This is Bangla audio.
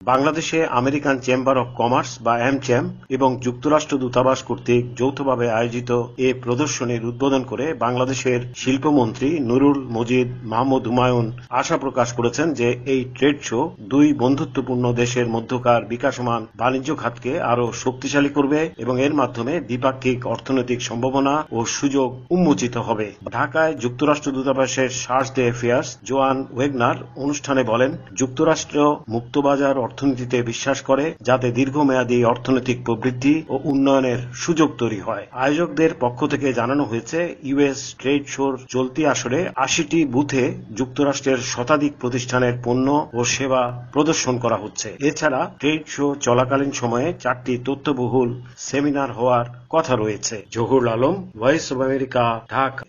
বাংলাদেশে আমেরিকান চেম্বার অব কমার্স বা অ্যামচেম এবং যুক্তরাষ্ট্র দূতাবাস কর্তৃক যৌথভাবে আয়োজিত এ প্রদর্শনীর উদ্বোধন করে বাংলাদেশের শিল্পমন্ত্রী নুরুল মজিদ মাহমুদ হুমায়ুন আশা প্রকাশ করেছেন যে এই ট্রেড শো দুই বন্ধুত্বপূর্ণ দেশের মধ্যকার বিকাশমান বাণিজ্য খাতকে আরও শক্তিশালী করবে এবং এর মাধ্যমে দ্বিপাক্ষিক অর্থনৈতিক সম্ভাবনা ও সুযোগ উন্মোচিত হবে। ঢাকায় যুক্তরাষ্ট্র দূতাবাসের charge d'affaires Joan Wagner অনুষ্ঠানে বলেন, যুক্তরাষ্ট্র মুক্তবাজার অর্থনীতিতে বিশ্বাস করে যাতে দীর্ঘমেয়াদী অর্থনৈতিক প্রবৃদ্ধি ও উন্নয়নের সুযোগ তৈরি হয়। আয়োজকদের পক্ষ থেকে জানানো হয়েছে, ইউএস ট্রেড শোর চলতি আসরে ৮০টি বুথে যুক্তরাষ্ট্রের শতাধিক প্রতিষ্ঠানের পণ্য ও সেবা প্রদর্শন করা হচ্ছে। এছাড়া ট্রেড শো চলাকালীন সময়ে ৪টি তথ্যবহুল সেমিনার হওয়ার কথা রয়েছে। Zahurul Alam, voice of America, Dhaka.